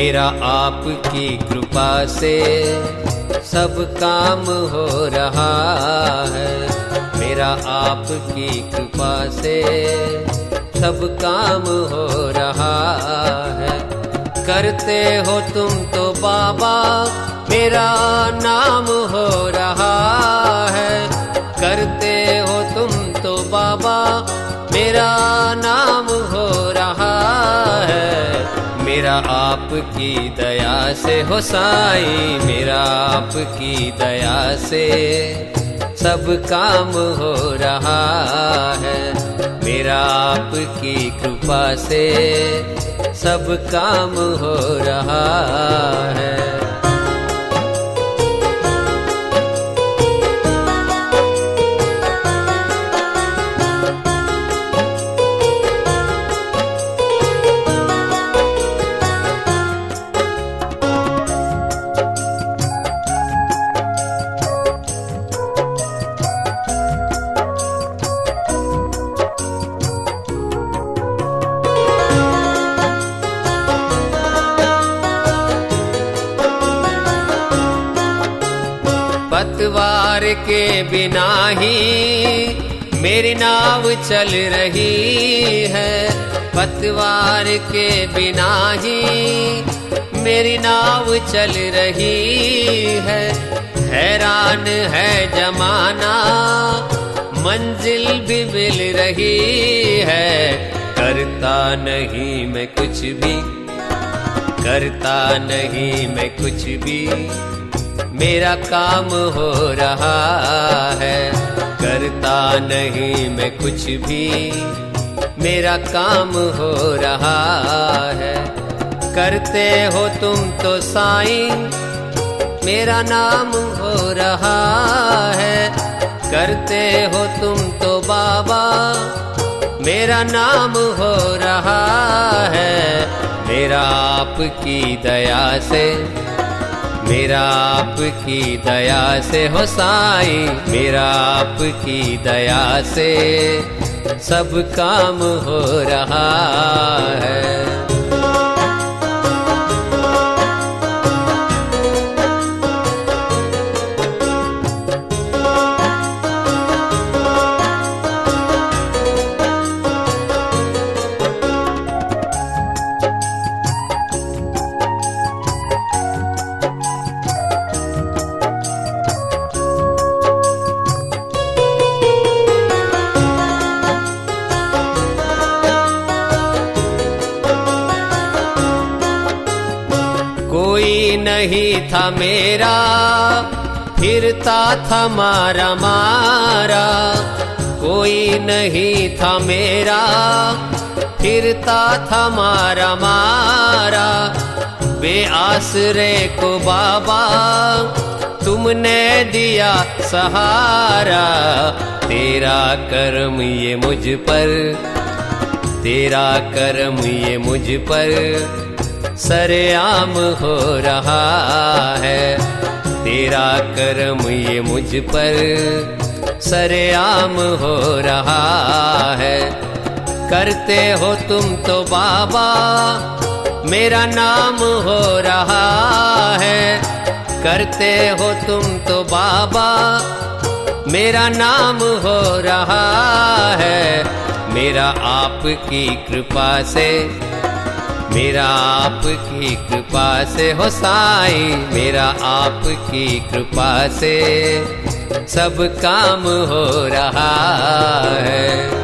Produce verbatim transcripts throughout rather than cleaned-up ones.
मेरा आपकी कृपा से सब काम हो रहा है। मेरा आपकी कृपा से सब काम हो रहा है। करते हो तुम तो बाबा मेरा नाम हो रहा है। करते हो तुम तो बाबा मेरा नाम हो रहा है। मेरा आपकी दया से हो साईं, मेरा आपकी दया से सब काम हो रहा है। मेरा आपकी कृपा से सब काम हो रहा है। पतवार के बिना ही मेरी नाव चल रही है। पतवार के बिना ही मेरी नाव चल रही है। हैरान है जमाना मंजिल भी मिल रही है। करता नहीं मैं कुछ भी, करता नहीं मैं कुछ भी, मेरा काम हो रहा है। करता नहीं मैं कुछ भी, मेरा काम हो रहा है। करते हो तुम तो साईं मेरा नाम हो रहा है। करते हो तुम तो बाबा मेरा नाम हो रहा है। मेरा आपकी दया से, मेरा आपकी दया से हो साईं, मेरा आपकी दया से सब काम हो रहा है। कोई नहीं था मेरा फिरता था मारा मारा। कोई नहीं था मेरा फिरता था मारा मारा। बेआसरे को बाबा तुमने दिया सहारा। तेरा करम ये मुझ पर, तेरा करम ये मुझ पर सरेआम हो रहा है। तेरा करम ये मुझ पर सरेआम हो रहा है। करते हो तुम तो बाबा मेरा नाम हो रहा है। करते हो तुम तो बाबा मेरा नाम हो रहा है। मेरा आपकी कृपा से, मेरा आपकी कृपा से हो साईं, मेरा आपकी कृपा से सब काम हो रहा है।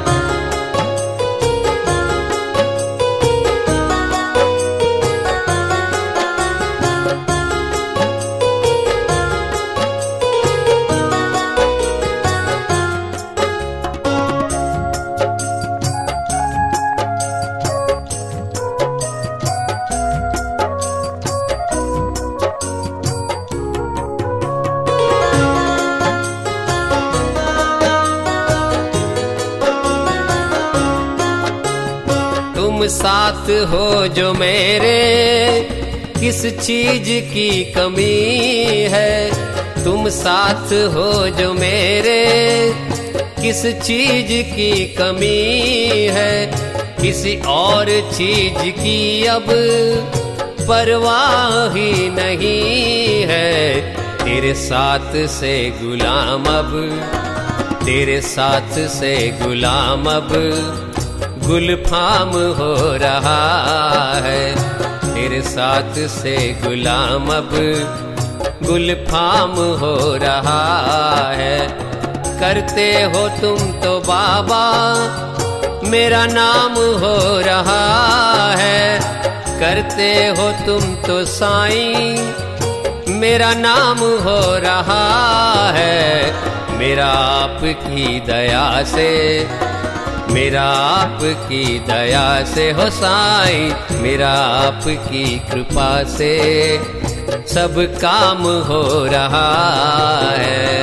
तुम साथ हो जो मेरे किस चीज की कमी है। तुम साथ हो जो मेरे किस चीज की कमी है। किसी और चीज की अब परवाह ही नहीं है। तेरे साथ से गुलाम अब, तेरे साथ से गुलाम अब गुलफाम हो रहा है। तेरे साथ से गुलाम अब गुलफाम हो रहा है। करते हो तुम तो बाबा मेरा नाम हो रहा है। करते हो तुम तो साईं मेरा नाम हो रहा है। मेरा आपकी दया से, मेरा आपकी दया से हो साईं, मेरा आपकी कृपा से सब काम हो रहा है।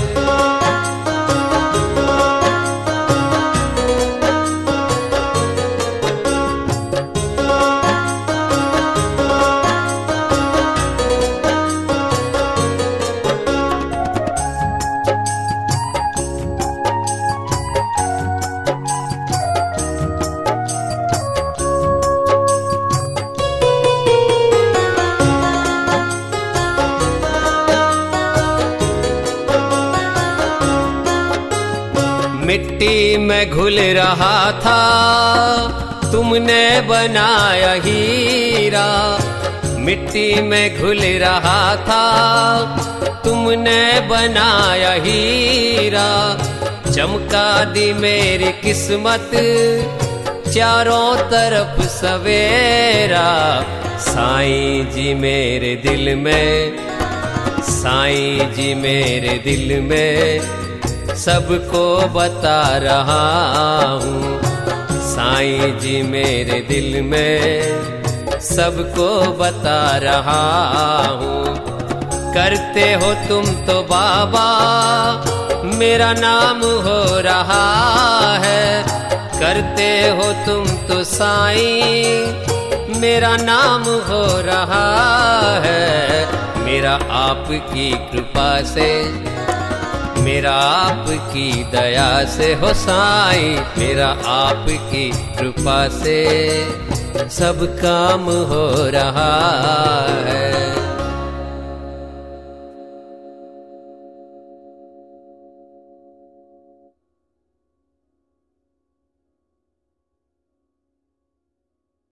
मिट्टी में घुल रहा था तुमने बनाया हीरा। मिट्टी में घुल रहा था तुमने बनाया हीरा। चमका दी मेरी किस्मत चारों तरफ सवेरा। साईं जी मेरे दिल में, साईं जी मेरे दिल में सबको बता रहा हूँ। साईं जी मेरे दिल में सबको बता रहा हूँ। करते हो तुम तो बाबा मेरा नाम हो रहा है। करते हो तुम तो साईं मेरा नाम हो रहा है। मेरा आपकी कृपा से, मेरा आपकी दया से हो साईं, मेरा आपकी कृपा से सब काम हो रहा है।